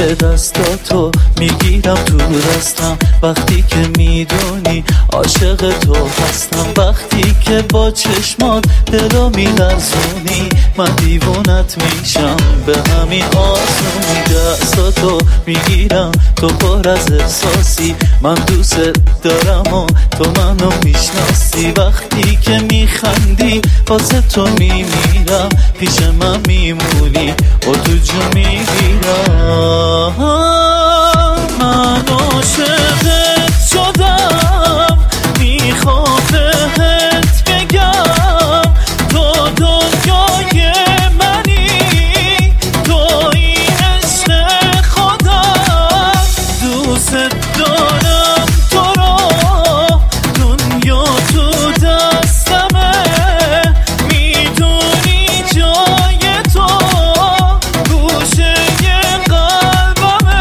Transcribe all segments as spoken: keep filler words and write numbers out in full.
دستاتو میگیرم تو دستم، وقتی که میدونی عاشق تو هستم، وقتی که با چشمات دلو میلرزونی من دیوونت میشم به همین آسونی. دستاتو میگیرم تو پر از احساسی، من دوست دارم و تو منو میشناسی، وقتی که میخندی واسه تو میمیرم، پیش من میمونی و تو جو میگیرم. من عاشقت شدم میخوام بهت بگم تو دنیای منی، توی عشق خودم، دوست دارم تو رو، دنیا تو دستمه، میدونی جای تو گوشه قلبمه.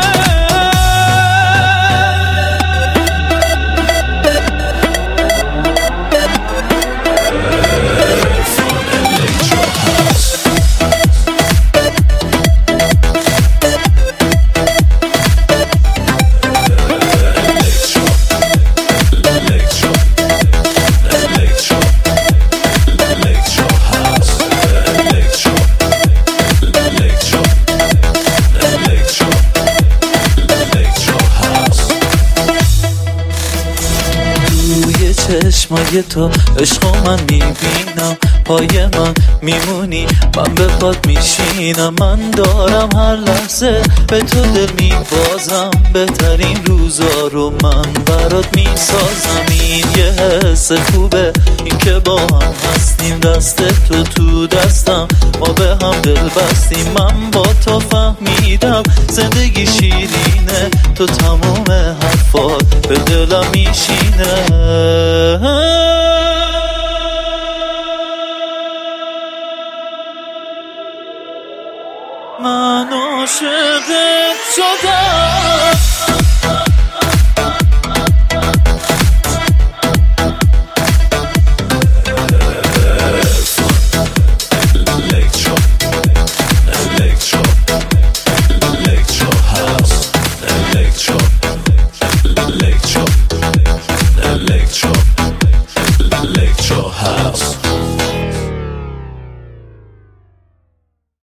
چشمای تو عشق من میبینم، پای من میمونی من به پات میشینم، من دارم هر لحظه به تو دل میبازم، بهترین روزا رو من برات میسازم. این یه حس خوبه این که با هم هستیم، دست تو تو دستم ما به هم دل بستیم، من با تو فهمیدم زندگی شیرینه، تو تموم حرفات به دلم میشینه. من عاشقت شدم. Electro House.